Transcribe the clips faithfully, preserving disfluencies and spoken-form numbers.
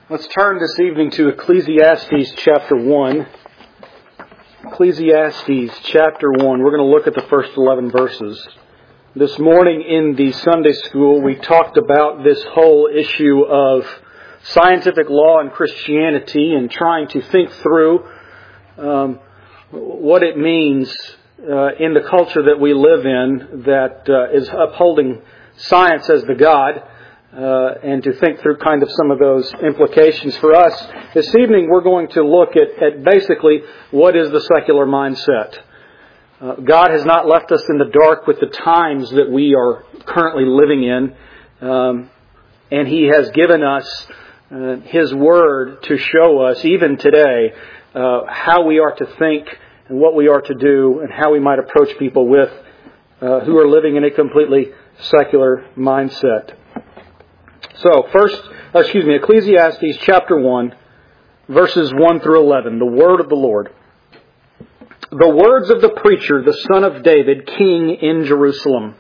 Let's turn this evening to Ecclesiastes chapter one. Ecclesiastes chapter one. We're going to look at the first eleven verses. This morning in the Sunday school, we talked about this whole issue of scientific law and Christianity and trying to think through um, what it means uh, in the culture that we live in that uh, is upholding science as the God. Uh, and to think through kind of some of those implications for us. This evening we're going to look at, at basically what is the secular mindset. Uh, God has not left us in the dark with the times that we are currently living in. Um, and He has given us uh, His Word to show us, even today, uh, how we are to think and what we are to do and how we might approach people with uh, who are living in a completely secular mindset. So, first, excuse me, Ecclesiastes chapter one, verses one through eleven, the word of the Lord. The words of the preacher, the son of David, king in Jerusalem.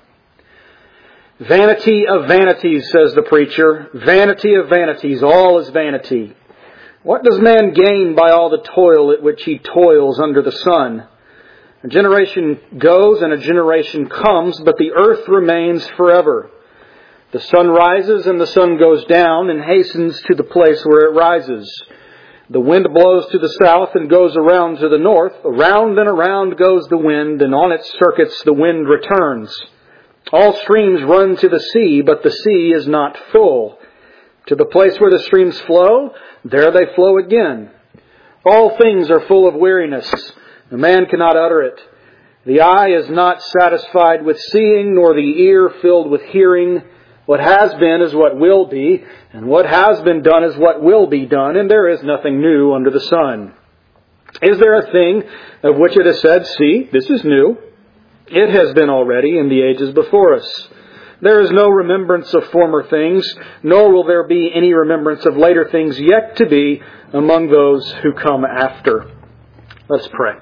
Vanity of vanities, says the preacher, vanity of vanities, all is vanity. What does man gain by all the toil at which he toils under the sun? A generation goes and a generation comes, but the earth remains forever. The sun rises and the sun goes down and hastens to the place where it rises. The wind blows to the south and goes around to the north. Around and around goes the wind, and on its circuits the wind returns. All streams run to the sea, but the sea is not full. To the place where the streams flow, there they flow again. All things are full of weariness. The man cannot utter it. The eye is not satisfied with seeing, nor the ear filled with hearing. What has been is what will be, and what has been done is what will be done, and there is nothing new under the sun. Is there a thing of which it is said, see, this is new? It has been already in the ages before us. There is no remembrance of former things, nor will there be any remembrance of later things yet to be among those who come after. Let's pray.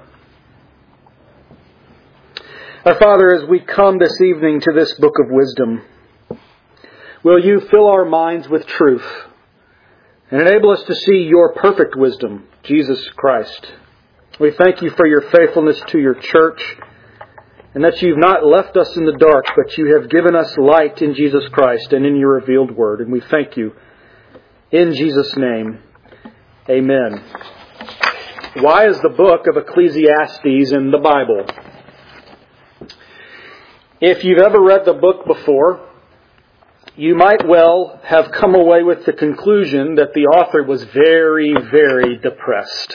Our Father, as we come this evening to this book of wisdom, will You fill our minds with truth and enable us to see Your perfect wisdom, Jesus Christ. We thank You for Your faithfulness to Your church and that You've not left us in the dark, but You have given us light in Jesus Christ and in Your revealed Word. And we thank You in Jesus' name. Amen. Why is the book of Ecclesiastes in the Bible? If you've ever read the book before, you might well have come away with the conclusion that the author was very, very depressed.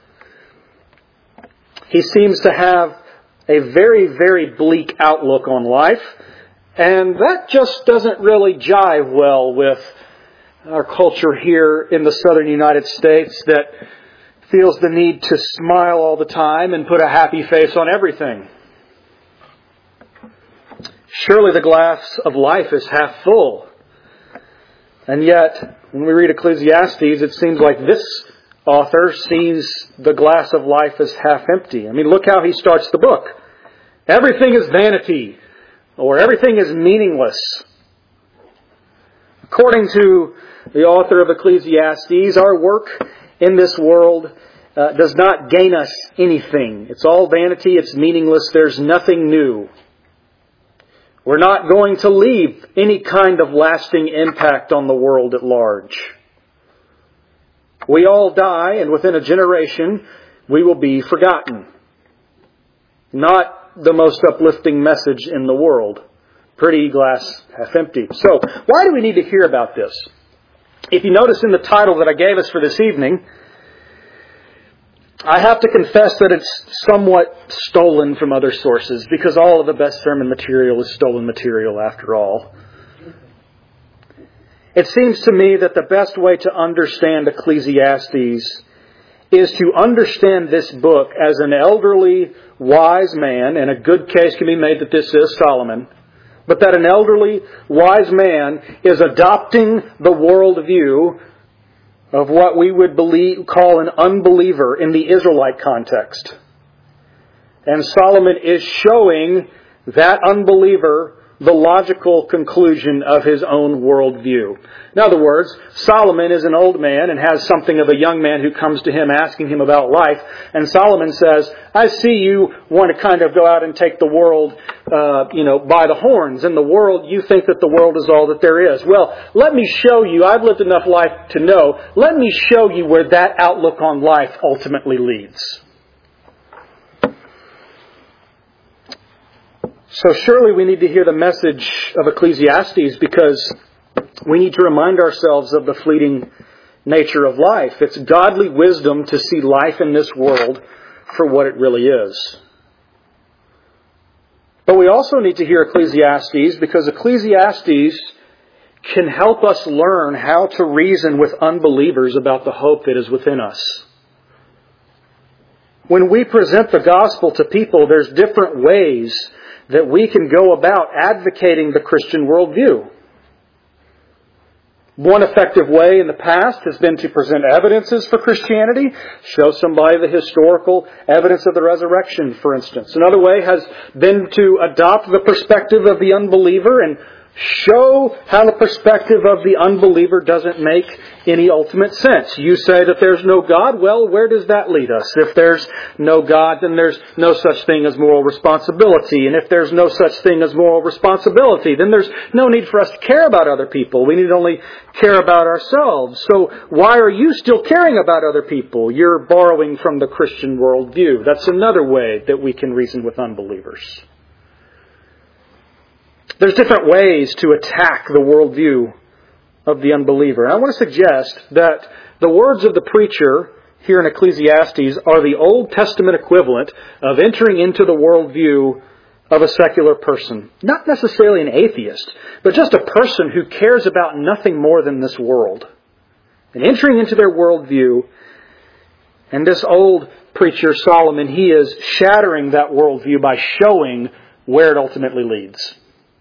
He seems to have a very, very bleak outlook on life, and that just doesn't really jive well with our culture here in the southern United States that feels the need to smile all the time and put a happy face on everything. Surely the glass of life is half full. And yet, when we read Ecclesiastes, it seems like this author sees the glass of life as half empty. I mean, look how he starts the book. Everything is vanity, or everything is meaningless. According to the author of Ecclesiastes, our work in this world uh, does not gain us anything. It's all vanity, it's meaningless, there's nothing new. We're not going to leave any kind of lasting impact on the world at large. We all die, and within a generation, we will be forgotten. Not the most uplifting message in the world. Pretty glass half empty. So, why do we need to hear about this? If you notice in the title that I gave us for this evening, I have to confess that it's somewhat stolen from other sources, because all of the best sermon material is stolen material after all. It seems to me that the best way to understand Ecclesiastes is to understand this book as an elderly, wise man, and a good case can be made that this is Solomon, but that an elderly, wise man is adopting the worldview of what we would believe, call an unbeliever in the Israelite context. And Solomon is showing that unbeliever the logical conclusion of his own worldview. In other words, Solomon is an old man and has something of a young man who comes to him asking him about life. And Solomon says, I see you want to kind of go out and take the world, uh, you know, by the horns. In the world, you think that the world is all that there is. Well, let me show you, I've lived enough life to know, let me show you where that outlook on life ultimately leads. So surely we need to hear the message of Ecclesiastes because we need to remind ourselves of the fleeting nature of life. It's godly wisdom to see life in this world for what it really is. But we also need to hear Ecclesiastes because Ecclesiastes can help us learn how to reason with unbelievers about the hope that is within us. When we present the gospel to people, there's different ways that we can go about advocating the Christian worldview. One effective way in the past has been to present evidences for Christianity, show somebody the historical evidence of the resurrection, for instance. Another way has been to adopt the perspective of the unbeliever and show how the perspective of the unbeliever doesn't make any ultimate sense. You say that there's no God. Well, where does that lead us? If there's no God, then there's no such thing as moral responsibility. And if there's no such thing as moral responsibility, then there's no need for us to care about other people. We need only care about ourselves. So why are you still caring about other people? You're borrowing from the Christian worldview. That's another way that we can reason with unbelievers. There's different ways to attack the worldview of the unbeliever. And I want to suggest that the words of the preacher here in Ecclesiastes are the Old Testament equivalent of entering into the worldview of a secular person. Not necessarily an atheist, but just a person who cares about nothing more than this world. And entering into their worldview, and this old preacher, Solomon, he is shattering that worldview by showing where it ultimately leads.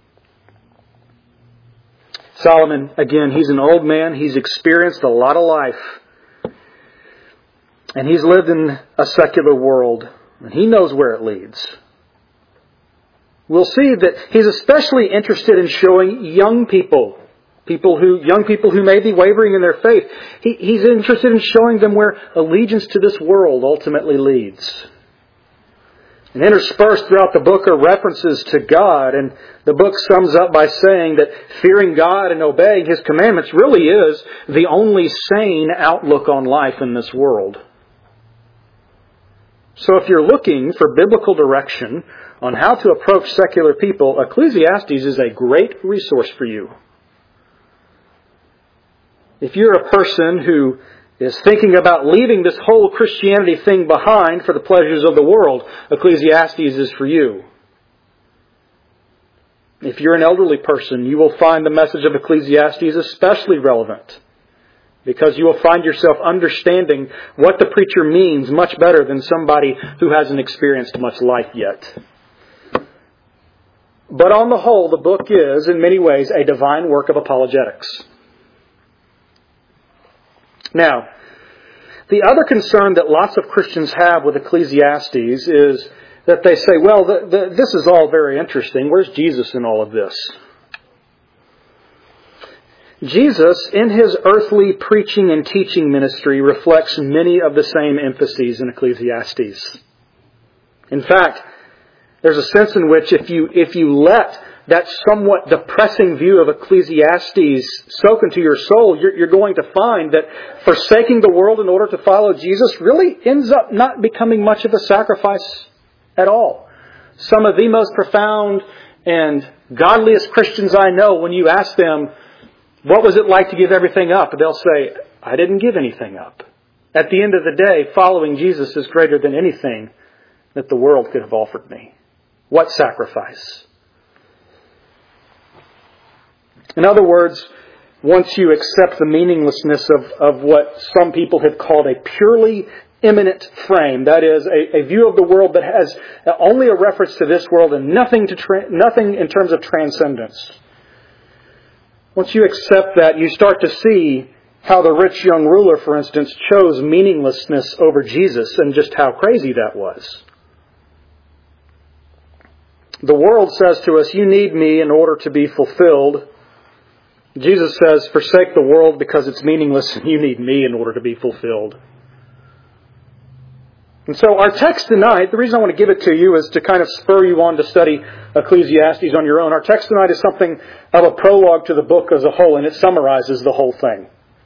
Solomon, again, he's an old man. He's experienced a lot of life. And he's lived in a secular world. And he knows where it leads. We'll see that he's especially interested in showing young people, people who, young people who may be wavering in their faith. He, he's interested in showing them where allegiance to this world ultimately leads. And interspersed throughout the book are references to God. And the book sums up by saying that fearing God and obeying His commandments really is the only sane outlook on life in this world. So if you're looking for biblical direction on how to approach secular people, Ecclesiastes is a great resource for you. If you're a person who is thinking about leaving this whole Christianity thing behind for the pleasures of the world, Ecclesiastes is for you. If you're an elderly person, you will find the message of Ecclesiastes especially relevant, because you will find yourself understanding what the preacher means much better than somebody who hasn't experienced much life yet. But on the whole, the book is, in many ways, a divine work of apologetics. Now, the other concern that lots of Christians have with Ecclesiastes is that they say, well, the, the, this is all very interesting. Where's Jesus in all of this? Jesus, in His earthly preaching and teaching ministry, reflects many of the same emphases in Ecclesiastes. In fact, there's a sense in which if you, if you let that somewhat depressing view of Ecclesiastes soak into your soul, you're, you're going to find that forsaking the world in order to follow Jesus really ends up not becoming much of a sacrifice at all. Some of the most profound and godliest Christians I know, when you ask them, what was it like to give everything up? They'll say, I didn't give anything up. At the end of the day, following Jesus is greater than anything that the world could have offered me. What sacrifice? In other words, once you accept the meaninglessness of, of what some people have called a purely immanent frame, that is, a, a view of the world that has only a reference to this world and nothing to tra- nothing in terms of transcendence. Once you accept that, you start to see how the rich young ruler, for instance, chose meaninglessness over Jesus and just how crazy that was. The world says to us, you need me in order to be fulfilled. Jesus says, forsake the world because it's meaningless, and you need me in order to be fulfilled. And so our text tonight, the reason I want to give it to you is to kind of spur you on to study Ecclesiastes on your own. Our text tonight is something of a prologue to the book as a whole, and it summarizes the whole thing.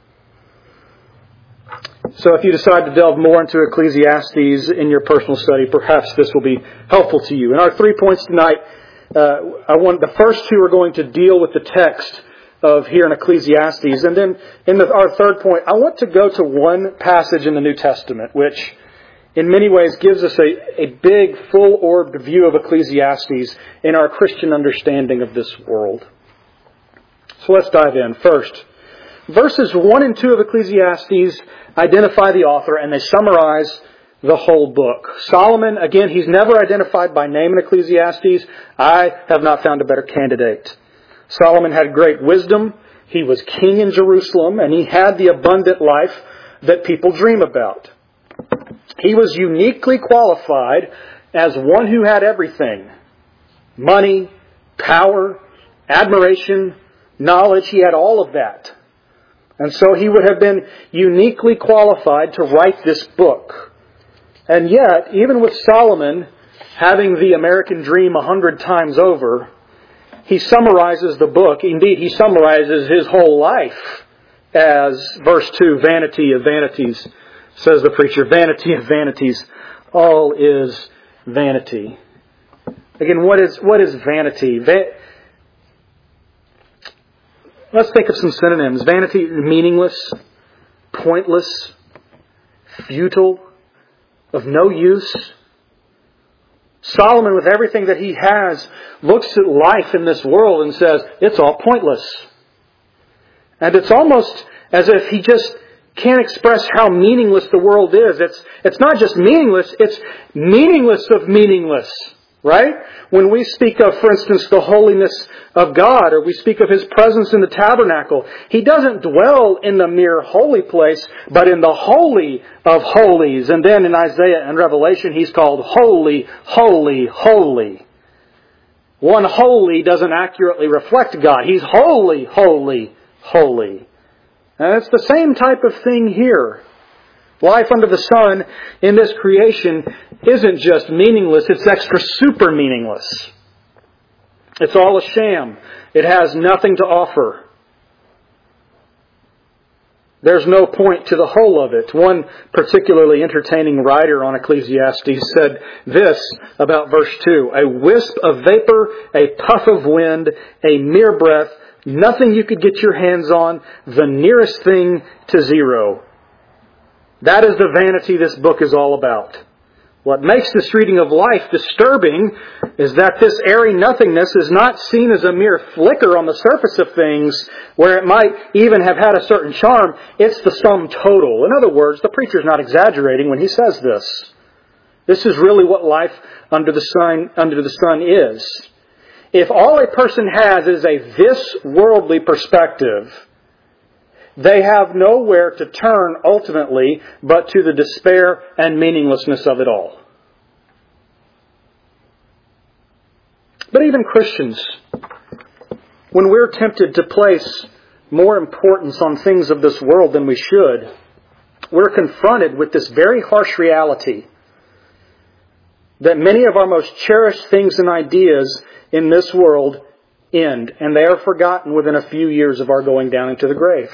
So if you decide to delve more into Ecclesiastes in your personal study, perhaps this will be helpful to you. In our three points tonight, uh, I want the first two are going to deal with the text of here in Ecclesiastes. And then in the, our third point, I want to go to one passage in the New Testament, which in many ways gives us a, a big, full-orbed view of Ecclesiastes in our Christian understanding of this world. So let's dive in. First, verses one and two of Ecclesiastes identify the author, and they summarize the whole book. Solomon, again, he's never identified by name in Ecclesiastes. I have not found a better candidate. Solomon had great wisdom. He was king in Jerusalem, and he had the abundant life that people dream about. He was uniquely qualified as one who had everything. Money, power, admiration, knowledge. He had all of that. And so he would have been uniquely qualified to write this book. And yet, even with Solomon having the American dream a hundred times over, he summarizes the book. Indeed, he summarizes his whole life as, verse two, vanity of vanities. Says the preacher, vanity of vanities, all is vanity. Again, what is what is vanity? Va- Let's think of some synonyms. Vanity, meaningless, pointless, futile, of no use. Solomon, with everything that he has, looks at life in this world and says, it's all pointless. And it's almost as if he just can't express how meaningless the world is. It's it's not just meaningless, it's meaningless of meaningless, right? When we speak of, for instance, the holiness of God, or we speak of His presence in the tabernacle, He doesn't dwell in the mere holy place, but in the holy of holies. And then in Isaiah and Revelation, He's called holy, holy, holy. One holy doesn't accurately reflect God. He's holy, holy, holy. And it's the same type of thing here. Life under the sun in this creation isn't just meaningless, it's extra super meaningless. It's all a sham. It has nothing to offer. There's no point to the whole of it. One particularly entertaining writer on Ecclesiastes said this about verse two. A wisp of vapor, a puff of wind, a mere breath, nothing you could get your hands on, the nearest thing to zero. That is the vanity this book is all about. What makes this reading of life disturbing is that this airy nothingness is not seen as a mere flicker on the surface of things where it might even have had a certain charm. It's the sum total. In other words, the preacher's not exaggerating when he says this. This is really what life under the sun, under the sun is. If all a person has is a this worldly perspective, they have nowhere to turn ultimately but to the despair and meaninglessness of it all. But even Christians, when we're tempted to place more importance on things of this world than we should, we're confronted with this very harsh reality that many of our most cherished things and ideas in this world end, and they are forgotten within a few years of our going down into the grave.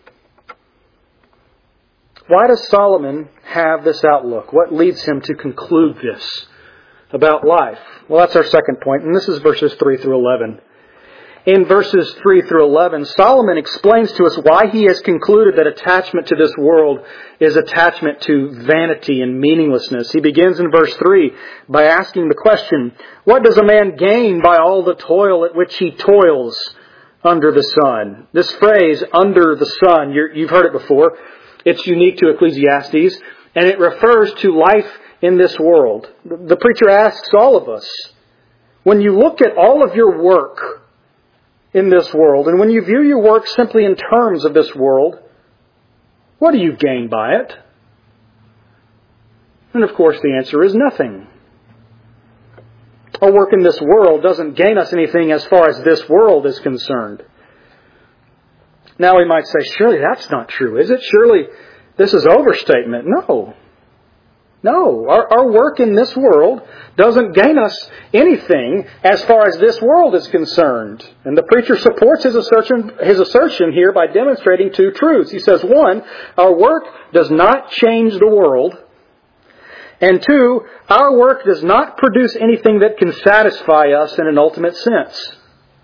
Why does Solomon have this outlook? What leads him to conclude this about life? Well, that's our second point, and this is verses three through eleven. In verses three through eleven, Solomon explains to us why he has concluded that attachment to this world is attachment to vanity and meaninglessness. He begins in verse three by asking the question, what does a man gain by all the toil at which he toils under the sun? This phrase, under the sun, you're, you've heard it before. It's unique to Ecclesiastes, and it refers to life in this world. The preacher asks all of us, when you look at all of your work in this world, and when you view your work simply in terms of this world, what do you gain by it? And of course the answer is nothing. our work in this world doesn't gain us anything as far as this world is concerned. Now we might say, surely that's not true, is it? Surely this is overstatement. No. No. Our, our work in this world doesn't gain us anything as far as this world is concerned. And the preacher supports his assertion, his assertion here by demonstrating two truths. He says, one, our work does not change the world. And two, our work does not produce anything that can satisfy us in an ultimate sense.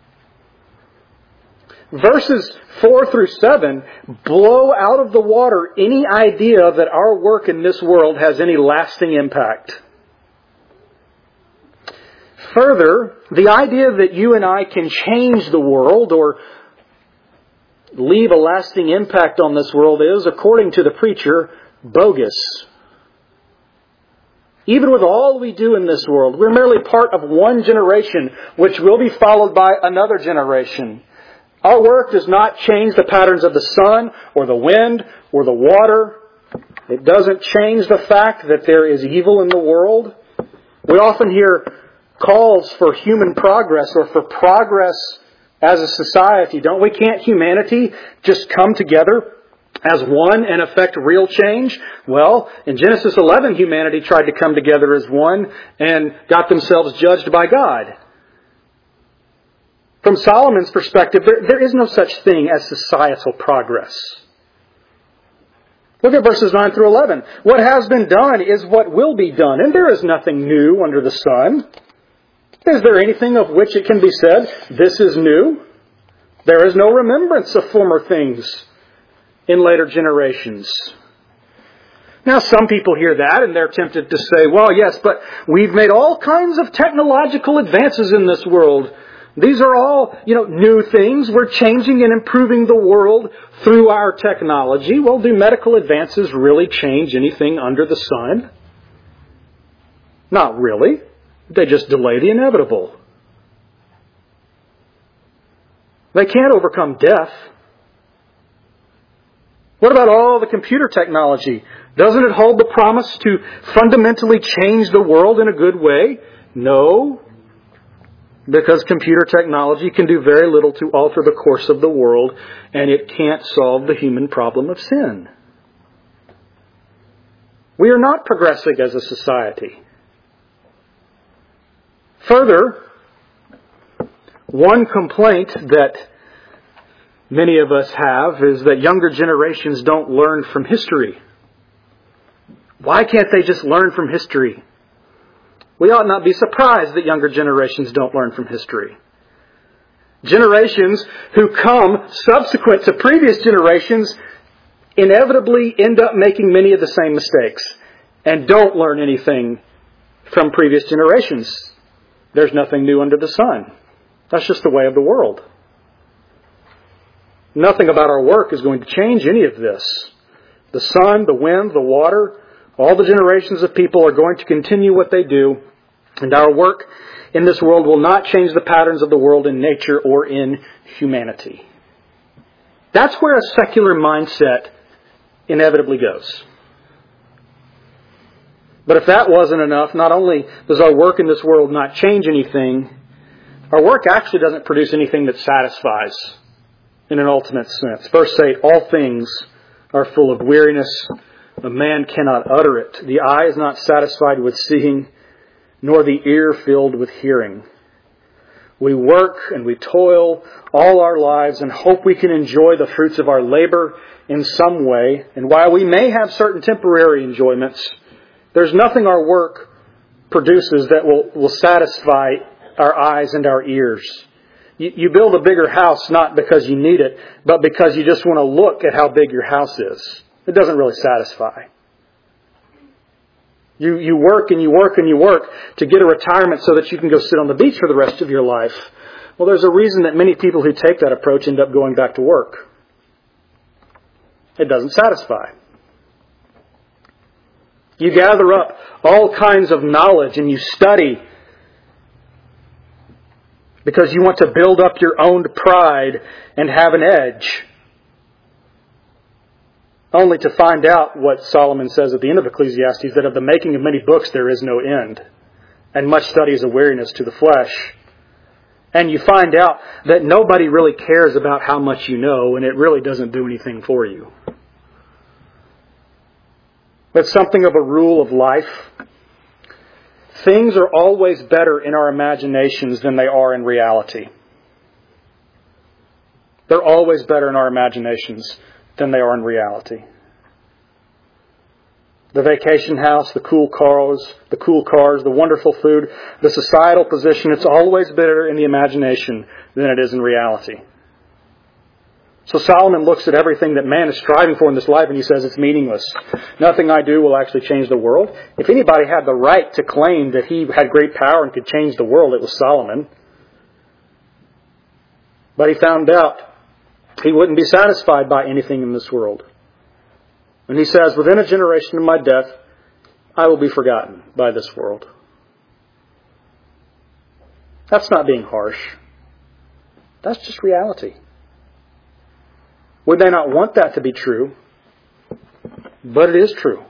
Verses four through seven blow out of the water any idea that our work in this world has any lasting impact. Further, the idea that you and I can change the world or leave a lasting impact on this world is, according to the preacher, bogus. Even with all we do in this world, we're merely part of one generation, which will be followed by another generation. Our work does not change the patterns of the sun or the wind or the water. It doesn't change the fact that there is evil in the world. We often hear calls for human progress or for progress as a society, don't we? Can't humanity just come together as one and affect real change? Well, in Genesis eleven, humanity tried to come together as one and got themselves judged by God. From Solomon's perspective, there, there is no such thing as societal progress. Look at verses nine through eleven. What has been done is what will be done, and there is nothing new under the sun. Is there anything of which it can be said, this is new? There is no remembrance of former things in later generations. Now, some people hear that and they're tempted to say, well, yes, but we've made all kinds of technological advances in this world. These are all, you know, new things. We're changing and improving the world through our technology. Well, do medical advances really change anything under the sun? Not really. They just delay the inevitable. They can't overcome death. What about all the computer technology? Doesn't it hold the promise to fundamentally change the world in a good way? No. Because computer technology can do very little to alter the course of the world, and it can't solve the human problem of sin. We are not progressing as a society. Further, one complaint that many of us have is that younger generations don't learn from history. Why can't they just learn from history? We ought not be surprised that younger generations don't learn from history. Generations who come subsequent to previous generations inevitably end up making many of the same mistakes and don't learn anything from previous generations. There's nothing new under the sun. That's just the way of the world. Nothing about our work is going to change any of this. The sun, the wind, the water, all the generations of people are going to continue what they do, and our work in this world will not change the patterns of the world in nature or in humanity. That's where a secular mindset inevitably goes. But if that wasn't enough, not only does our work in this world not change anything, our work actually doesn't produce anything that satisfies in an ultimate sense. Verse eight, all things are full of weariness. A man cannot utter it. The eye is not satisfied with seeing, nor the ear filled with hearing. We work and we toil all our lives and hope we can enjoy the fruits of our labor in some way. And while we may have certain temporary enjoyments, there's nothing our work produces that will, will satisfy our eyes and our ears. You, you build a bigger house not because you need it, but because you just want to look at how big your house is. It doesn't really satisfy. You, you work and you work and you work to get a retirement so that you can go sit on the beach for the rest of your life. Well, there's a reason that many people who take that approach end up going back to work. It doesn't satisfy. You gather up all kinds of knowledge and you study because you want to build up your own pride and have an edge. Only to find out what Solomon says at the end of Ecclesiastes, that of the making of many books there is no end. and much study is a weariness to the flesh. And you find out that nobody really cares about how much you know, and it really doesn't do anything for you. But something of a rule of life. Things are always better in our imaginations than they are in reality. They're always better in our imaginations than they are in reality. The vacation house, the cool cars, the cool cars, the wonderful food, the societal position, it's always better in the imagination than it is in reality. So Solomon looks at everything that man is striving for in this life and he says it's meaningless. Nothing I do will actually change the world. If anybody had the right to claim that he had great power and could change the world, it was Solomon. But he found out he wouldn't be satisfied by anything in this world. And he says, within a generation of my death, I will be forgotten by this world. That's not being harsh. That's just reality. We may not want that to be true, but it is true.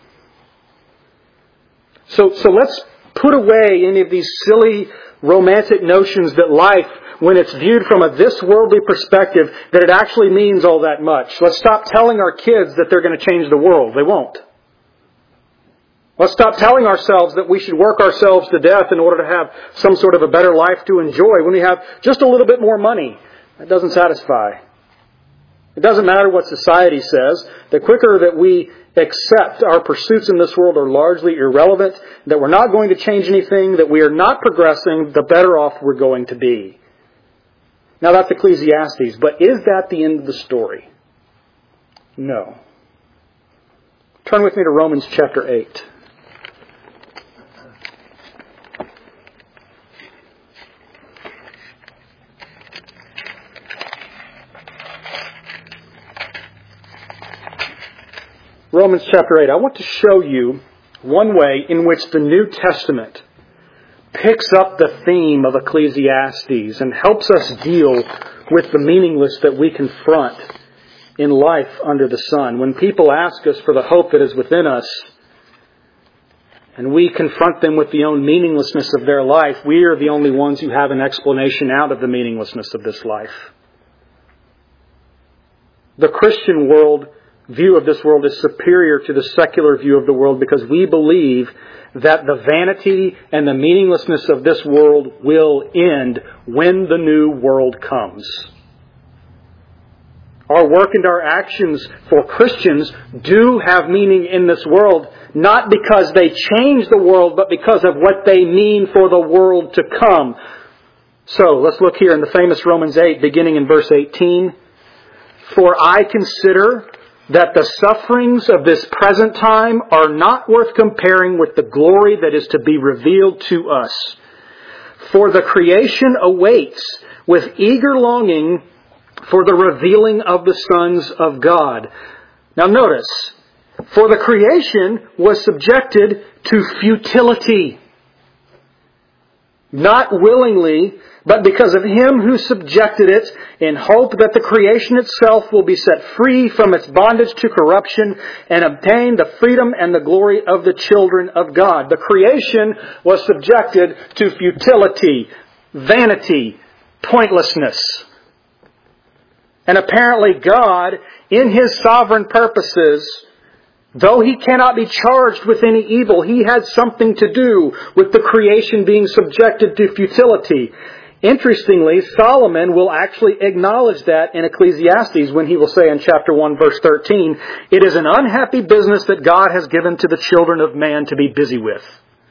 So, so let's put away any of these silly romantic notions that life, when it's viewed from a this worldly perspective, that it actually means all that much. Let's stop telling our kids that they're going to change the world. They won't. Let's stop telling ourselves that we should work ourselves to death in order to have some sort of a better life to enjoy when we have just a little bit more money. That doesn't satisfy. It doesn't matter what society says. The quicker that we accept our pursuits in this world are largely irrelevant, that we're not going to change anything, that we are not progressing, the better off we're going to be. Now that's Ecclesiastes, but is that the end of the story? No. Turn with me to Romans chapter eight. Romans chapter eight. I want to show you one way in which the New Testament picks up the theme of Ecclesiastes and helps us deal with the meaningless that we confront in life under the sun. When people ask us for the hope that is within us, and we confront them with the own meaninglessness of their life, we are the only ones who have an explanation out of the meaninglessness of this life. The Christian world view of this world is superior to the secular view of the world because we believe that the vanity and the meaninglessness of this world will end when the new world comes. Our work and our actions for Christians do have meaning in this world, not because they change the world, but because of what they mean for the world to come. So, let's look here in the famous Romans eight, beginning in verse eighteen. For I consider that the sufferings of this present time are not worth comparing with the glory that is to be revealed to us. For the creation awaits with eager longing for the revealing of the sons of God. Now notice, for the creation was subjected to futility. Not willingly, but because of Him who subjected it, in hope that the creation itself will be set free from its bondage to corruption and obtain the freedom and the glory of the children of God. The creation was subjected to futility, vanity, pointlessness. And apparently God, in His sovereign purposes, though He cannot be charged with any evil, He had something to do with the creation being subjected to futility. Interestingly, Solomon will actually acknowledge that in Ecclesiastes when he will say in chapter one, verse thirteen, it is an unhappy business that God has given to the children of man to be busy with.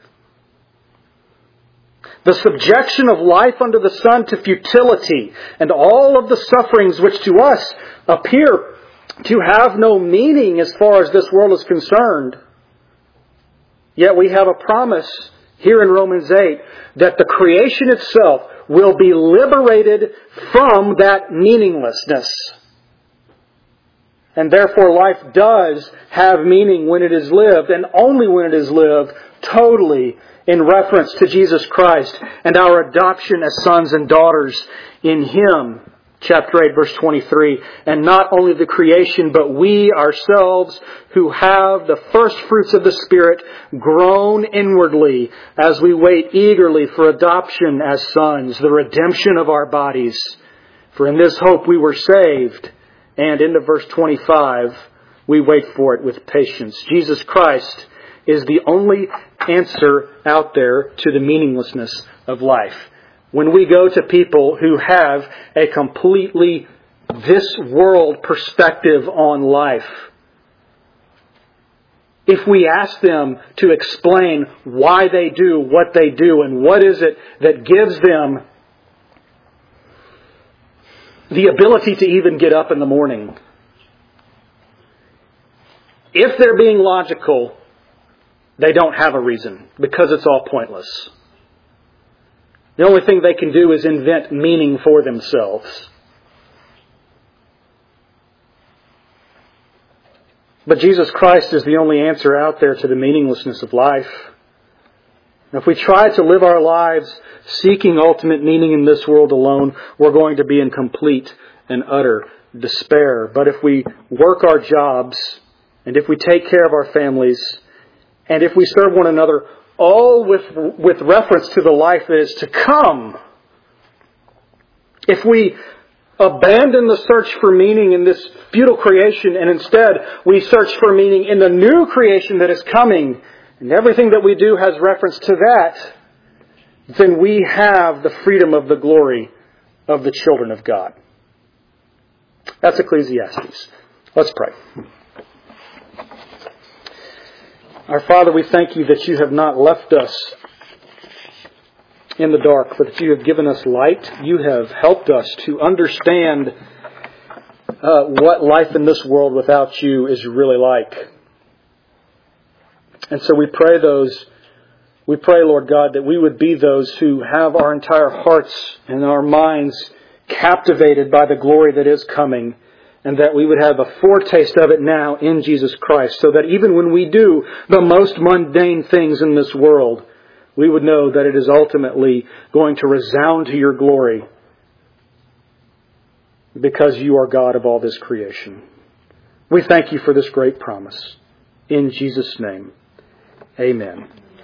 The subjection of life under the sun to futility and all of the sufferings which to us appear to have no meaning as far as this world is concerned. Yet we have a promise here in Romans eight that the creation itself will be liberated from that meaninglessness. And therefore life does have meaning when it is lived, and only when it is lived totally in reference to Jesus Christ and our adoption as sons and daughters in Him. chapter eight, verse twenty-three. And not only the creation, but we ourselves who have the first fruits of the Spirit groan inwardly as we wait eagerly for adoption as sons, the redemption of our bodies. For in this hope we were saved. And into verse twenty-five, we wait for it with patience. Jesus Christ is the only answer out there to the meaninglessness of life. When we go to people who have a completely this world perspective on life, if we ask them to explain why they do what they do and what is it that gives them the ability to even get up in the morning, if they're being logical, they don't have a reason because it's all pointless. The only thing they can do is invent meaning for themselves. But Jesus Christ is the only answer out there to the meaninglessness of life. And if we try to live our lives seeking ultimate meaning in this world alone, we're going to be in complete and utter despair. But if we work our jobs, and if we take care of our families, and if we serve one another, all with, with reference to the life that is to come, if we abandon the search for meaning in this futile creation and instead we search for meaning in the new creation that is coming, and everything that we do has reference to that, then we have the freedom of the glory of the children of God. That's Ecclesiastes. Let's pray. Our Father, we thank you that you have not left us in the dark, but that you have given us light. You have helped us to understand uh, what life in this world without you is really like. And so we pray those, we pray, Lord God, that we would be those who have our entire hearts and our minds captivated by the glory that is coming, and that we would have a foretaste of it now in Jesus Christ, so that even when we do the most mundane things in this world, we would know that it is ultimately going to resound to your glory because you are God of all this creation. We thank you for this great promise. In Jesus' name, amen.